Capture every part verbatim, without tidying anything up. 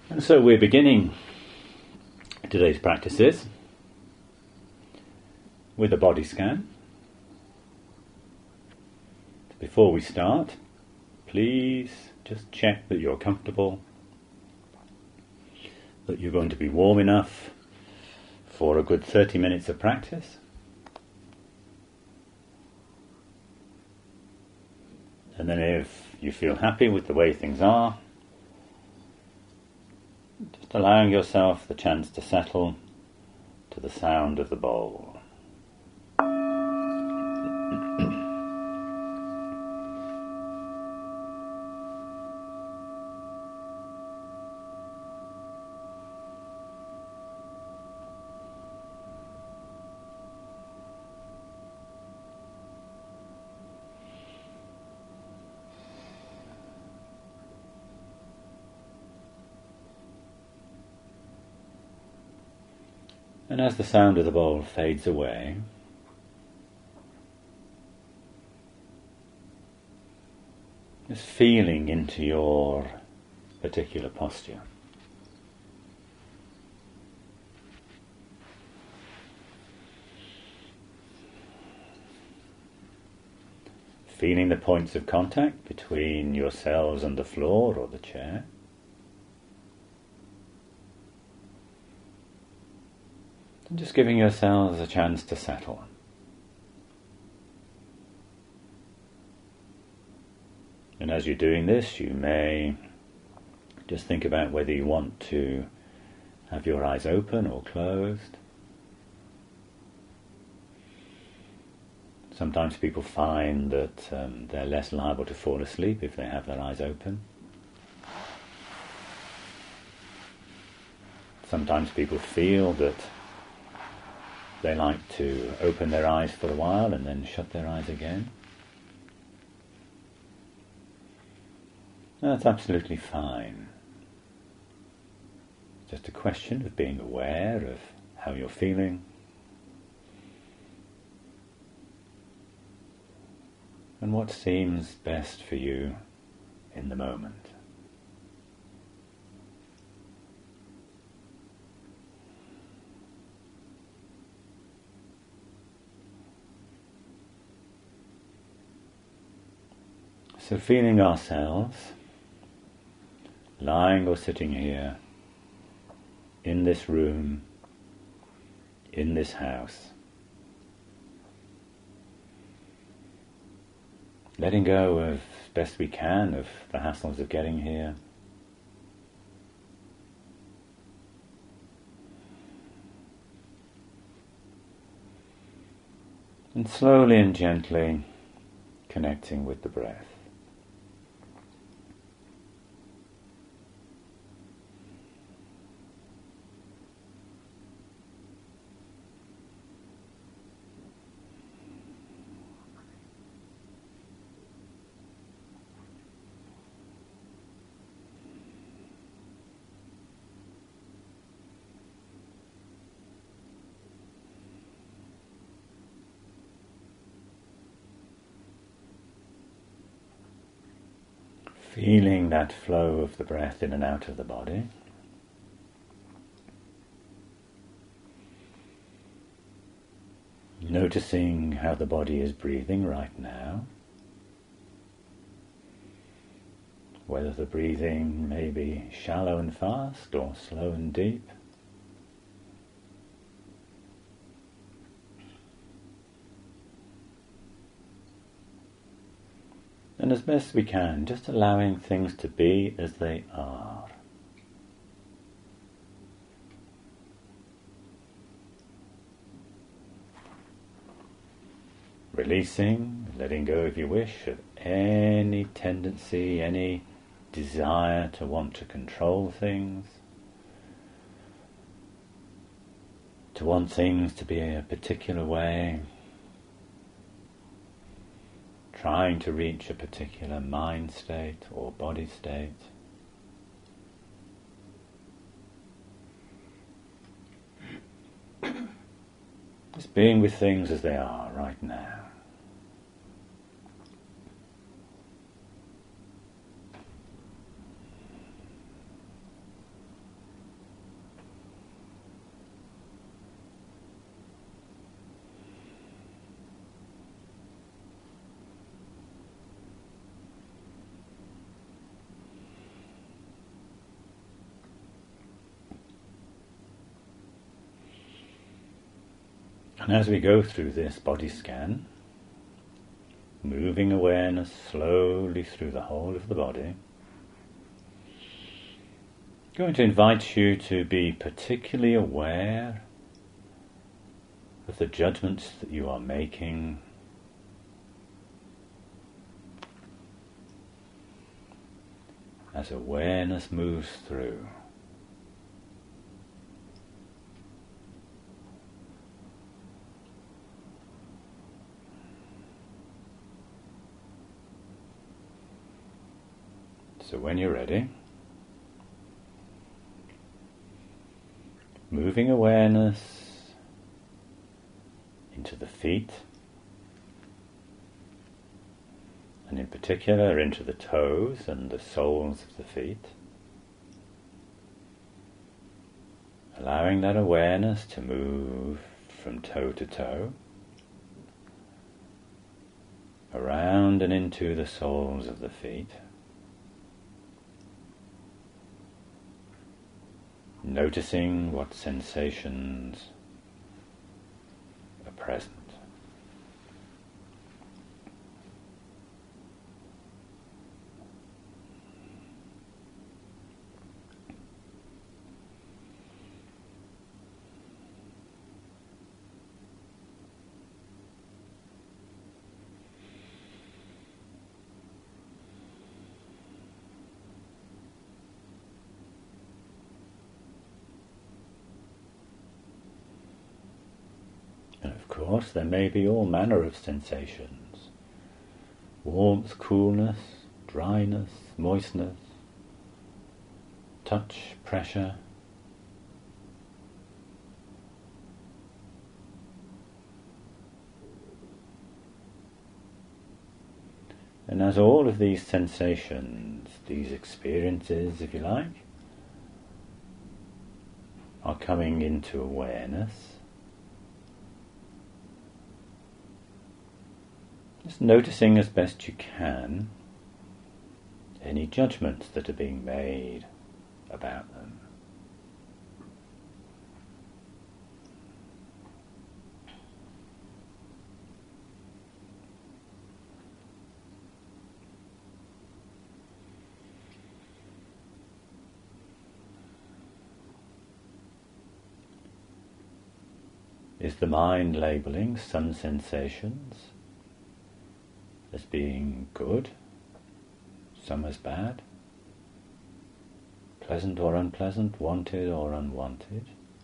And so we're beginning today's practices with a body scan. Before we start, please just check that you're comfortable, that you're going to be warm enough for a good thirty minutes of practice. And then if you feel happy with the way things are, just allowing yourself the chance to settle to the sound of the bowl. And as the sound of the bowl fades away, just feeling into your particular posture. Feeling the points of contact between yourselves and the floor or the chair. And just giving yourselves a chance to settle. And as you're doing this, you may just think about whether you want to have your eyes open or closed. Sometimes people find that um, they're less liable to fall asleep if they have their eyes open. Sometimes people feel that they like to open their eyes for a while and then shut their eyes again. That's absolutely fine. It's just a question of being aware of how you're feeling and what seems best for you in the moment. So feeling ourselves lying or sitting here in this room, in this house, letting go of, as best we can, of the hassles of getting here. And slowly and gently connecting with the breath. Feeling that flow of the breath in and out of the body. Noticing how the body is breathing right now. Whether the breathing may be shallow and fast or slow and deep. And as best we can, just allowing things to be as they are. Releasing, letting go if you wish, of any tendency, any desire to want to control things, to want things to be a particular way, trying to reach a particular mind state or body state. Just being with things as they are right now. And as we go through this body scan, moving awareness slowly through the whole of the body, I'm going to invite you to be particularly aware of the judgments that you are making as awareness moves through. So when you're ready, moving awareness into the feet, and in particular into the toes and the soles of the feet, allowing that awareness to move from toe to toe, around and into the soles of the feet, noticing what sensations are present. Of course, there may be all manner of sensations: warmth, coolness, dryness, moistness, touch, pressure. And as all of these sensations, these experiences, if you like, are coming into awareness, just noticing as best you can any judgments that are being made about them. Is the mind labeling some sensations as being good, some as bad, pleasant or unpleasant, wanted or unwanted?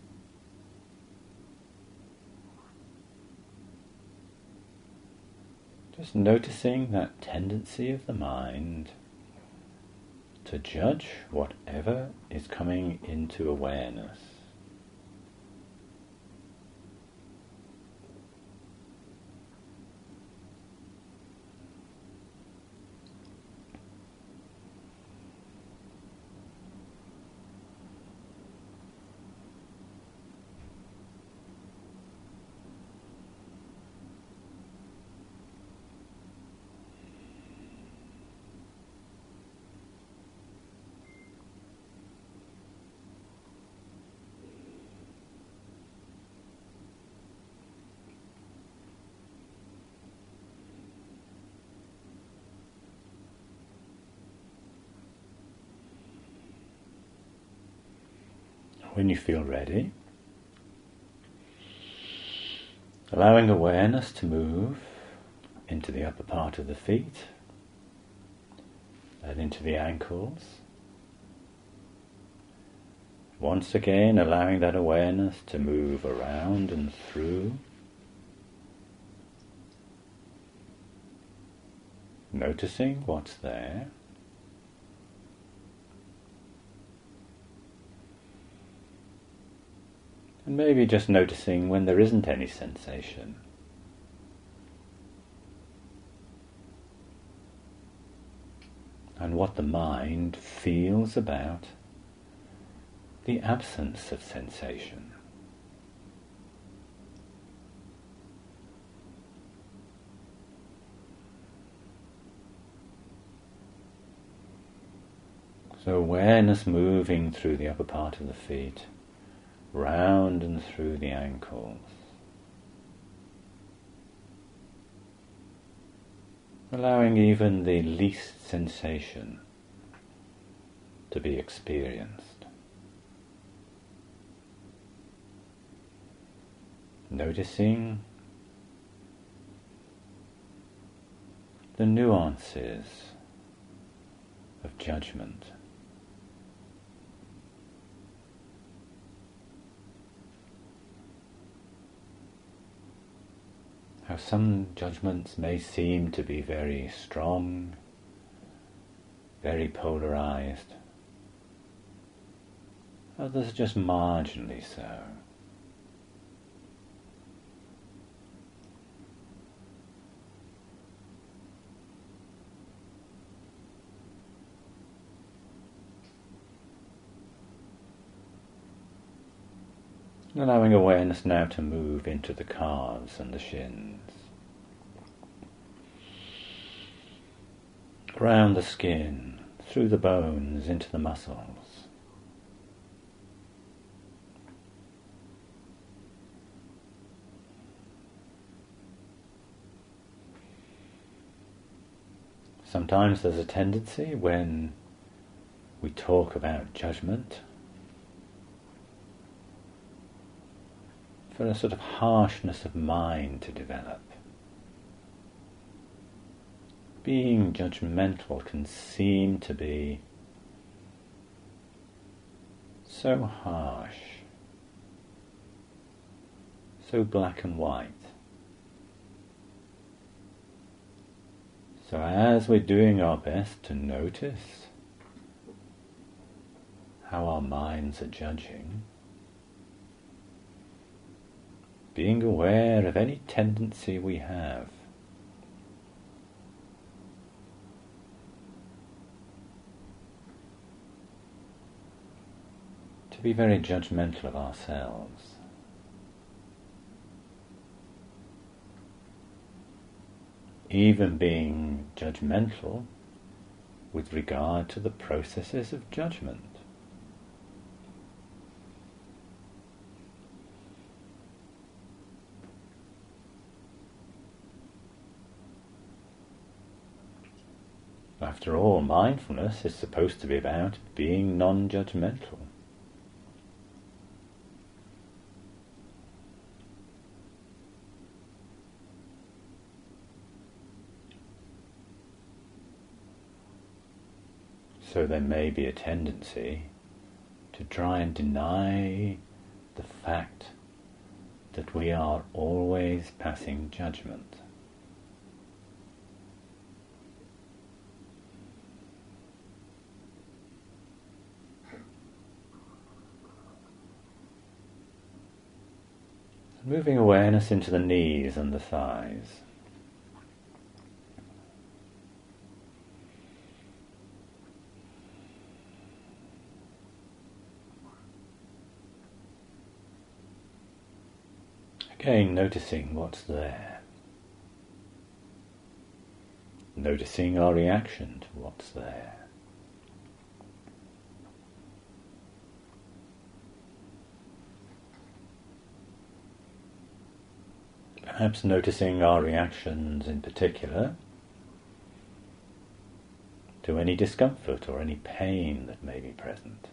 Just noticing that tendency of the mind to judge whatever is coming into awareness. When you feel ready, allowing awareness to move into the upper part of the feet and into the ankles. Once again, allowing that awareness to move around and through, noticing what's there. And maybe just noticing when there isn't any sensation. And what the mind feels about the absence of sensation. So awareness moving through the upper part of the feet, round and through the ankles, allowing even the least sensation to be experienced. Noticing the nuances of judgment. How some judgments may seem to be very strong, very polarized, others just marginally so. Allowing awareness now to move into the calves and the shins, around the skin, through the bones, into the muscles. Sometimes there's a tendency when we talk about judgment for a sort of harshness of mind to develop. Being judgmental can seem to be so harsh, so black and white. So as we're doing our best to notice how our minds are judging, being aware of any tendency we have to be very judgmental of ourselves. Even being judgmental with regard to the processes of judgment. After all, mindfulness is supposed to be about being non-judgmental. So there may be a tendency to try and deny the fact that we are always passing judgment. Moving awareness into the knees and the thighs. Again, noticing what's there. Noticing our reaction to what's there. Perhaps noticing our reactions in particular to any discomfort or any pain that may be present.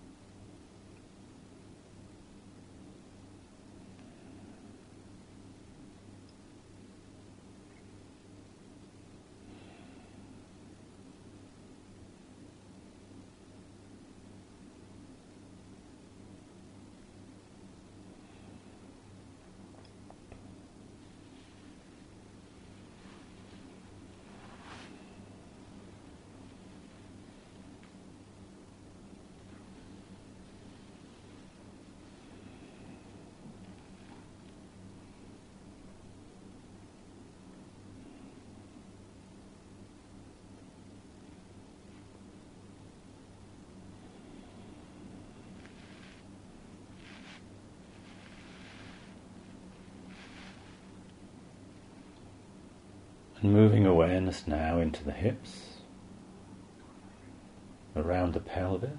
And moving awareness now into the hips, around the pelvis,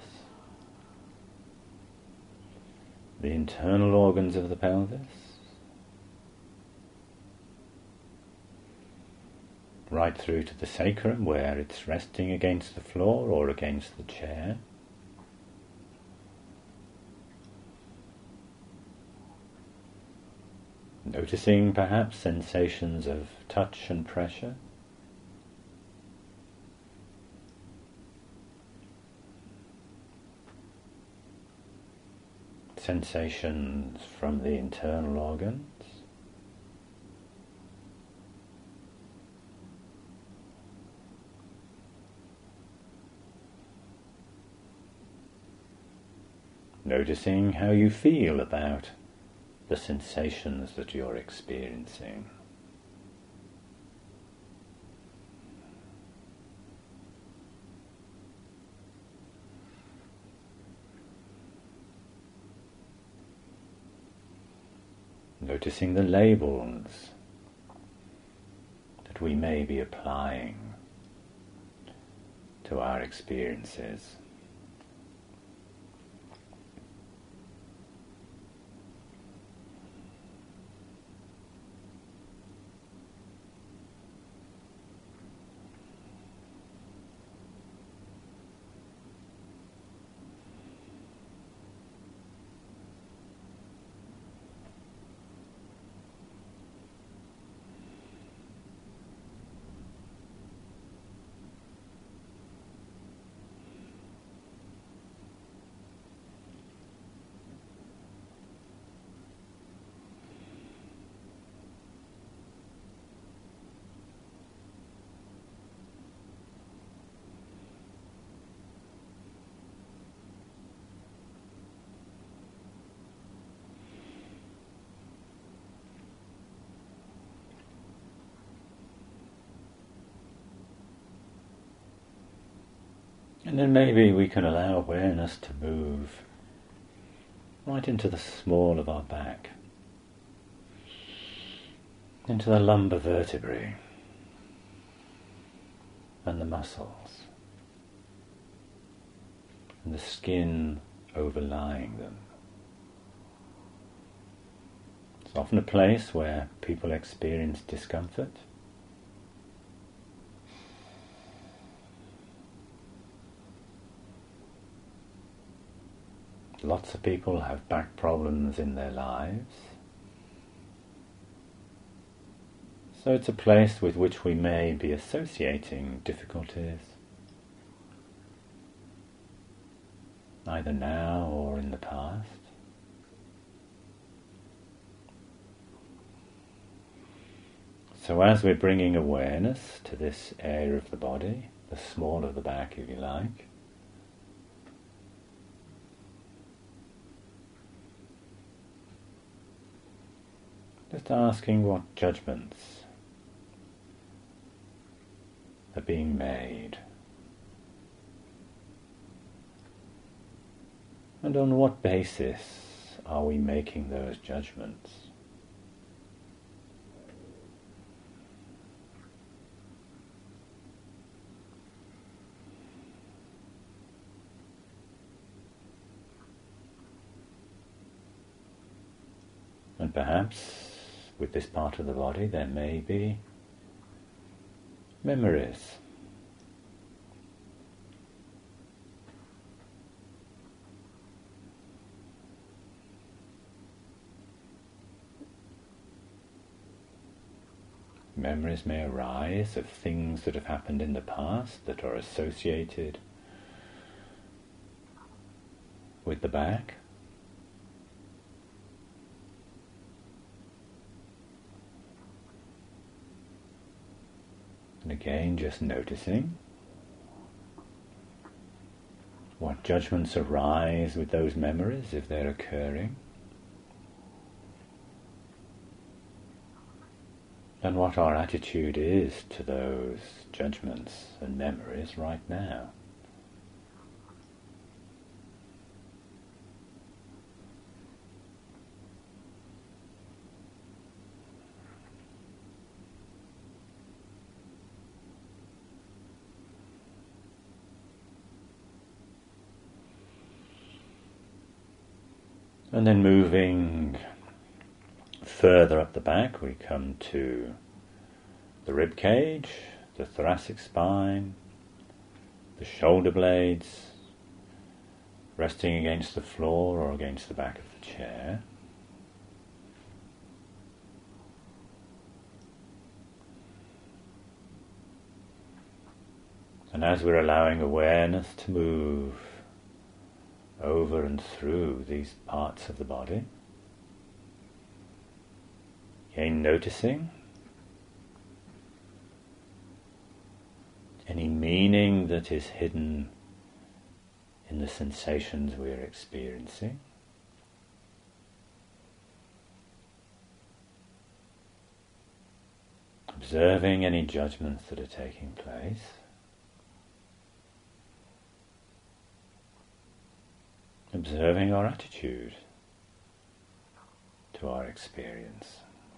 the internal organs of the pelvis, right through to the sacrum where it's resting against the floor or against the chair. Noticing perhaps sensations of touch and pressure. Sensations from the internal organs. Noticing how you feel about the sensations that you're experiencing. Noticing the labels that we may be applying to our experiences. And then maybe we can allow awareness to move right into the small of our back, into the lumbar vertebrae and the muscles and the skin overlying them. It's often a place where people experience discomfort. Lots of people have back problems in their lives. So it's a place with which we may be associating difficulties, either now or in the past. So as we're bringing awareness to this area of the body, the small of the back if you like, just asking what judgments are being made, and on what basis are we making those judgments? And perhaps with this part of the body there may be memories. Memories may arise of things that have happened in the past that are associated with the back. And again, just noticing what judgments arise with those memories if they're occurring, and what our attitude is to those judgments and memories right now. And then moving further up the back, we come to the rib cage, the thoracic spine, the shoulder blades, resting against the floor or against the back of the chair. And as we're allowing awareness to move over and through these parts of the body, again noticing any meaning that is hidden in the sensations we're experiencing. Observing any judgments that are taking place. Observing our attitude to our experience.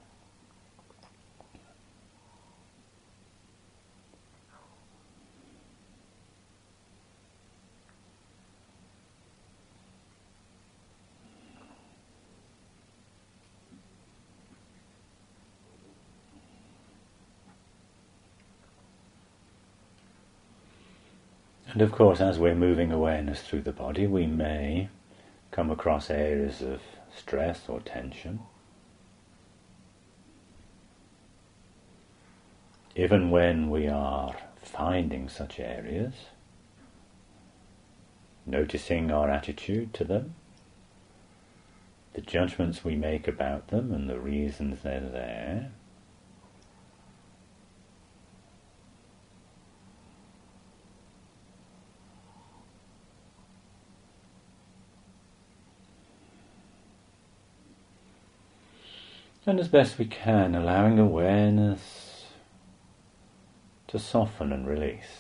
And of course, as we're moving awareness through the body, we may come across areas of stress or tension. Even when we are finding such areas, noticing our attitude to them, the judgments we make about them and the reasons they're there, and as best we can, allowing awareness to soften and release.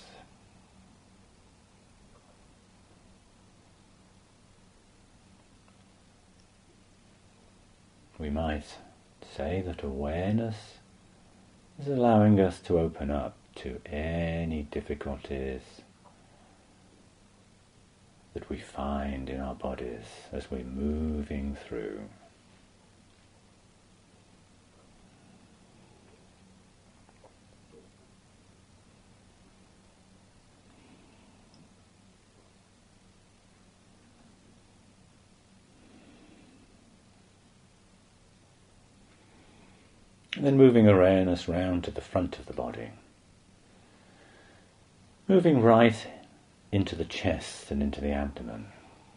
We might say that awareness is allowing us to open up to any difficulties that we find in our bodies as we're moving through. And then moving awareness round to the front of the body. Moving right into the chest and into the abdomen.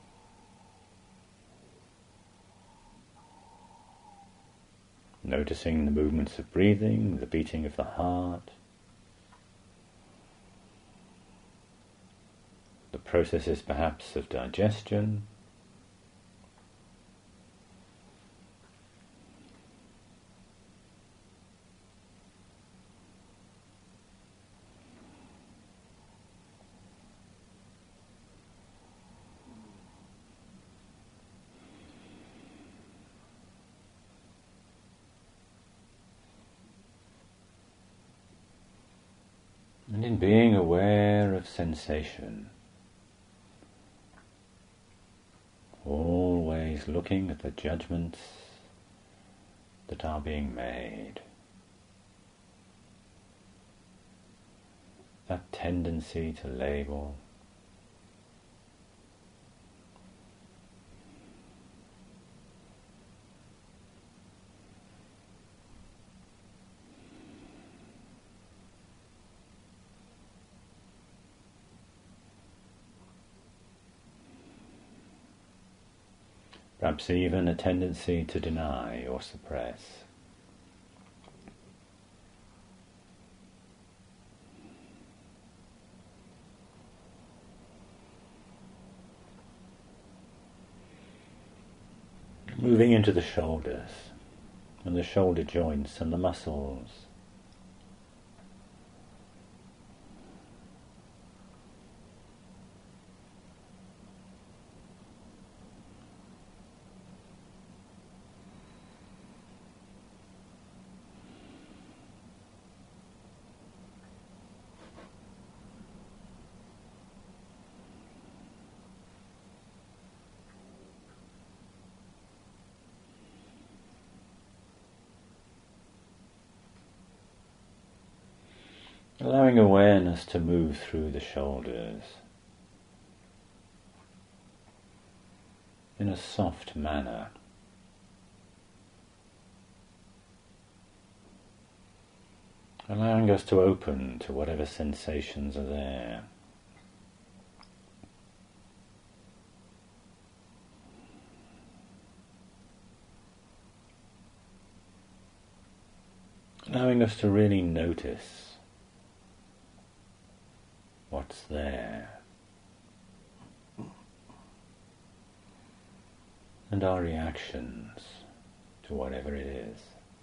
Noticing the movements of breathing, the beating of the heart, the processes perhaps of digestion, and in being aware of sensation, always looking at the judgments that are being made. That tendency to label, perhaps even a tendency to deny or suppress. Moving into the shoulders and the shoulder joints and the muscles. Allowing awareness to move through the shoulders in a soft manner. Allowing us to open to whatever sensations are there. Allowing us to really notice what's there and our reactions to whatever it is.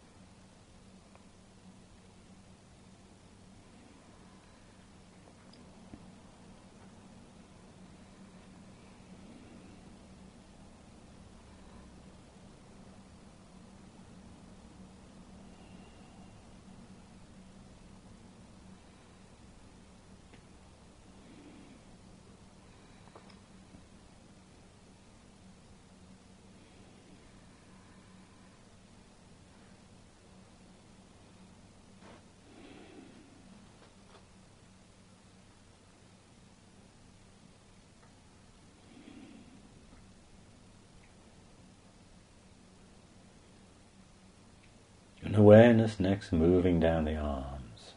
And awareness next moving down the arms,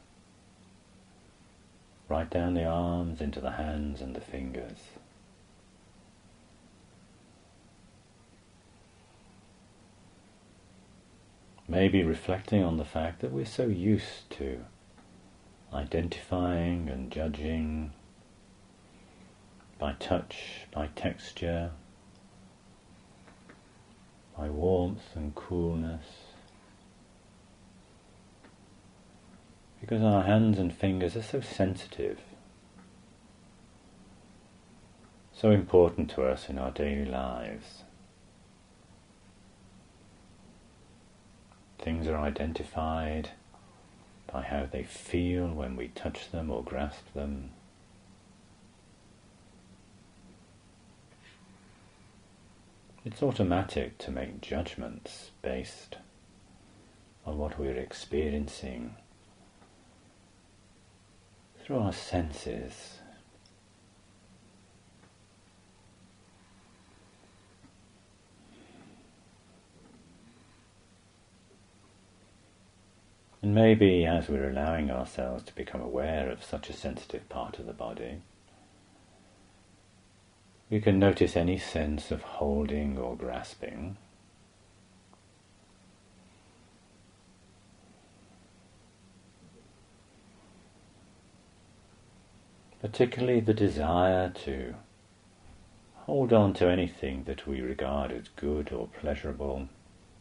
right down the arms into the hands and the fingers. Maybe reflecting on the fact that we're so used to identifying and judging by touch, by texture, by warmth and coolness. Because our hands and fingers are so sensitive, so important to us in our daily lives. Things are identified by how they feel when we touch them or grasp them. It's automatic to make judgments based on what we're experiencing through our senses. And maybe as we're allowing ourselves to become aware of such a sensitive part of the body, we can notice any sense of holding or grasping. Particularly the desire to hold on to anything that we regard as good or pleasurable,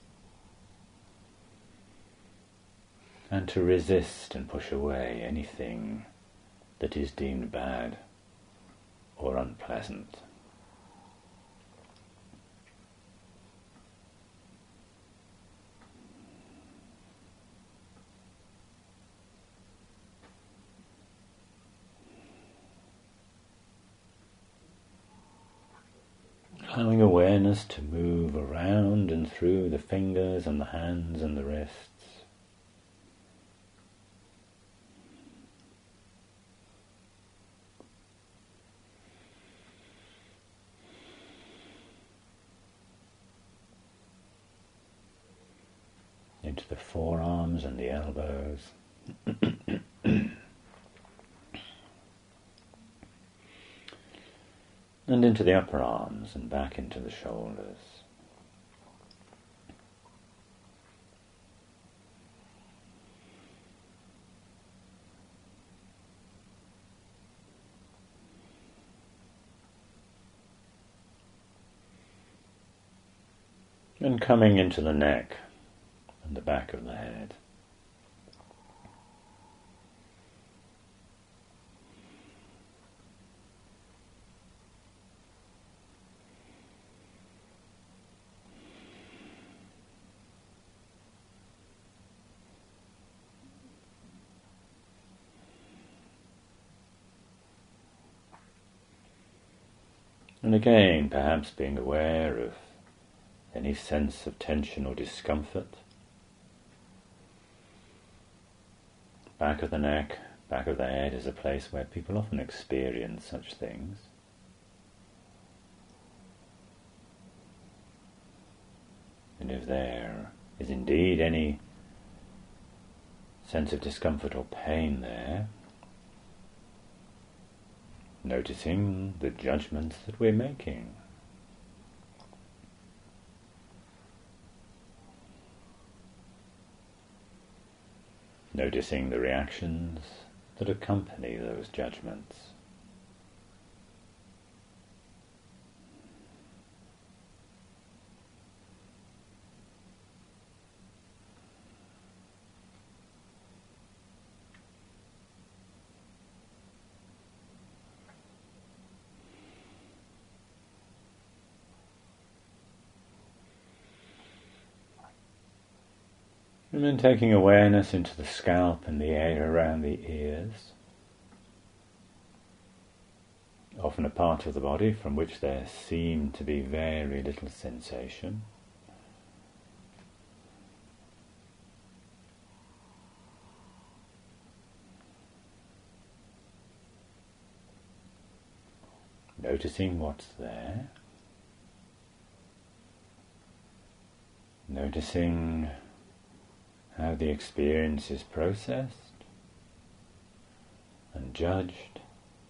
and to resist and push away anything that is deemed bad or unpleasant. Allowing awareness to move around and through the fingers and the hands and the wrists. Into the forearms and the elbows. And into the upper arms and back into the shoulders. And coming into the neck and the back of the head. And again, perhaps being aware of any sense of tension or discomfort. Back of the neck, Back of the head is a place where people often experience such things. And if there is indeed any sense of discomfort or pain there, noticing the judgments that we're making. Noticing the reactions that accompany those judgments. And then taking awareness into the scalp and the area around the ears, often a part of the body from which there seem to be very little sensation. Noticing what's there. Noticing how the experience is processed and judged.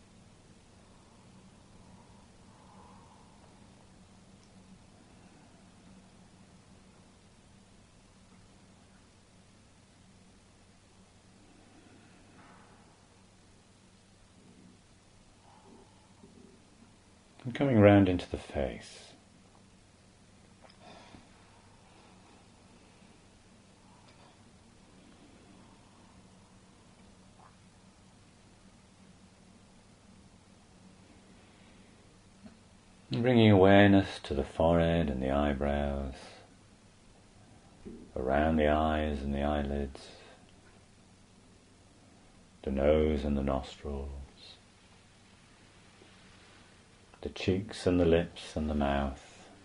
And coming round into the face. And bringing awareness to the forehead and the eyebrows, around the eyes and the eyelids, the nose and the nostrils, the cheeks and the lips and the mouth.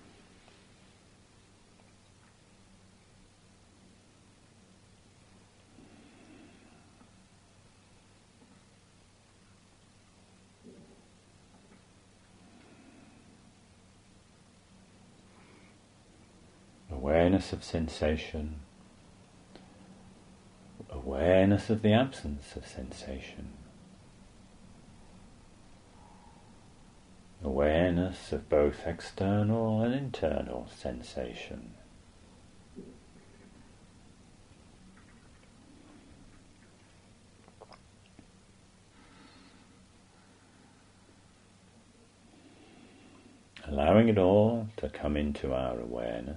Awareness of sensation, awareness of the absence of sensation, awareness of both external and internal sensation. Allowing it all to come into our awareness.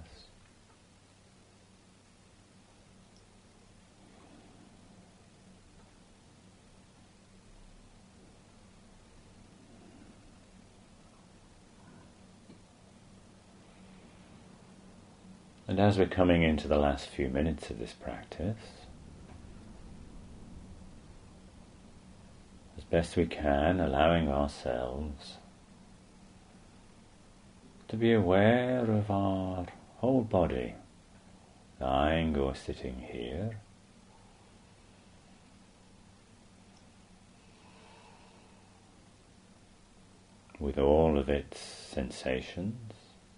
And as we're coming into the last few minutes of this practice, as best we can, allowing ourselves to be aware of our whole body, lying or sitting here, with all of its sensations,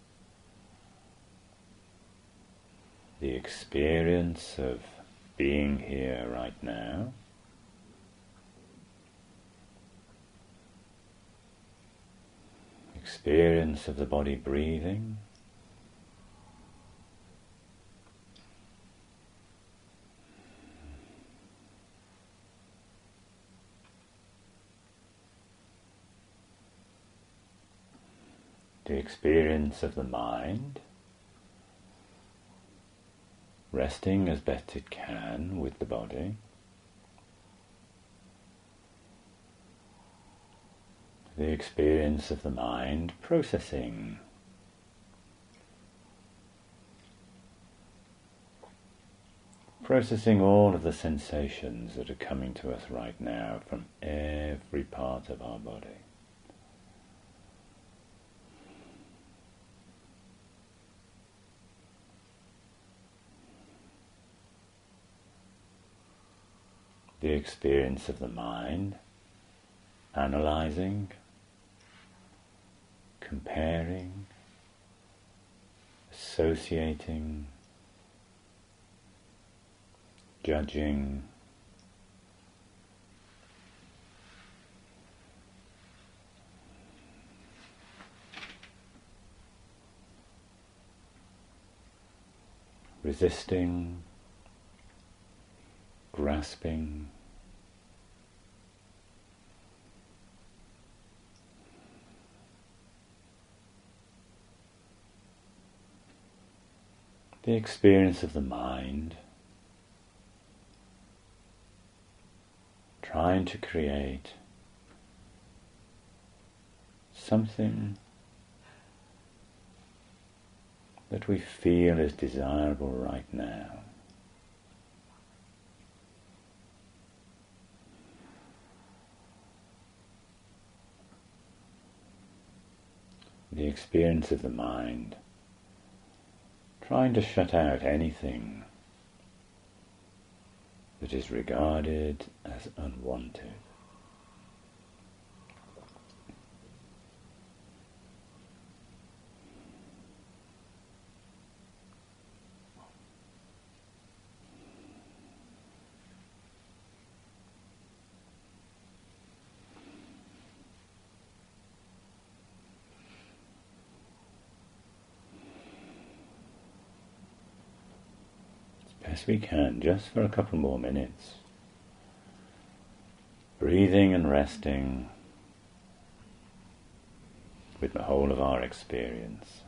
the experience of being here right now, experience of the body breathing, the experience of the mind, resting as best it can with the body, the experience of the mind processing, processing all of the sensations that are coming to us right now from every part of our body. the experience of the mind, analyzing, comparing, associating, judging, resisting, grasping, the experience of the mind, trying to create something that we feel is desirable right now. The experience of the mind, trying to shut out anything that is regarded as unwanted. As we can, just for a couple more minutes. Breathing and resting with the whole of our experience.